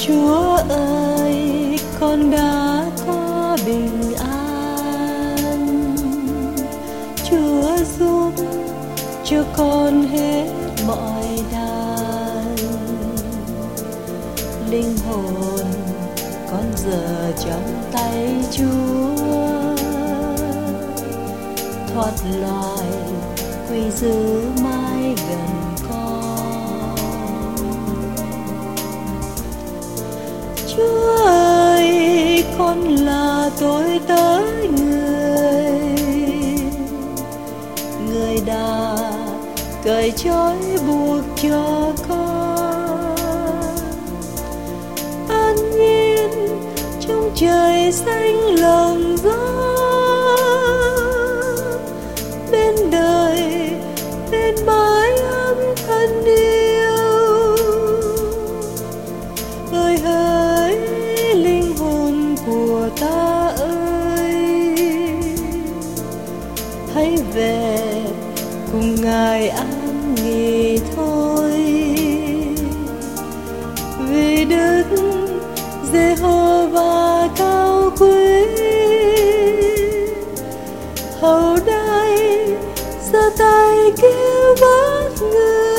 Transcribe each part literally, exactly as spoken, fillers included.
Chúa ơi, con đã có bình an. Chúa giúp cho con hết mọi đàn. Linh hồn con giờ trong tay Chúa, thoát loài quy giữ mãi gần con. Chúa ơi, con là tôi tới người, người đã cởi trói buộc cho con. An nhiên trong trời xanh lòng gió, bên đời bên mái ấm thân yêu. Ơi hỡi linh hồn của ta ơi, hãy về cùng Ngài an nghỉ thôi. Vì Đức Giê-hô-va cao quý, hầu đai giơ tay kêu vớt người.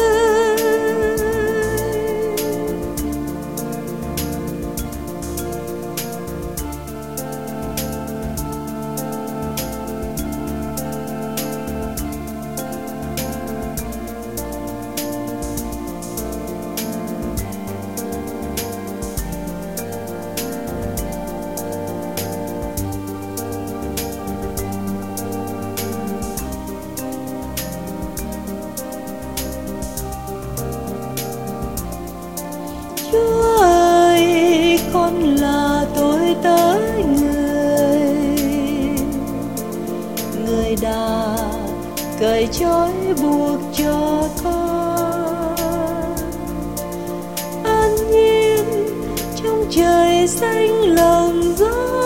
Chúa ơi, con là tôi tới người, người đã cởi trói buộc cho con. An nhiên trong trời xanh lòng gió,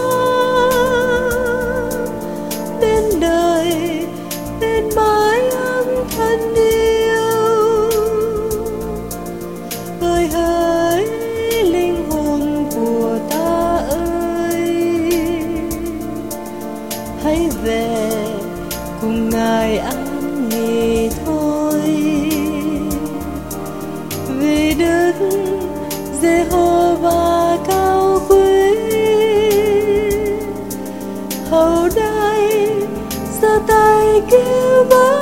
bên đời bên mái ấm thân yêu. Ơi hỡi linh hồn của ta ơi, hãy về cùng Ngài an nghỉ thôi. Vì Đức Giê-hô-va cao quý, hầu đai giơ tay kêu vớt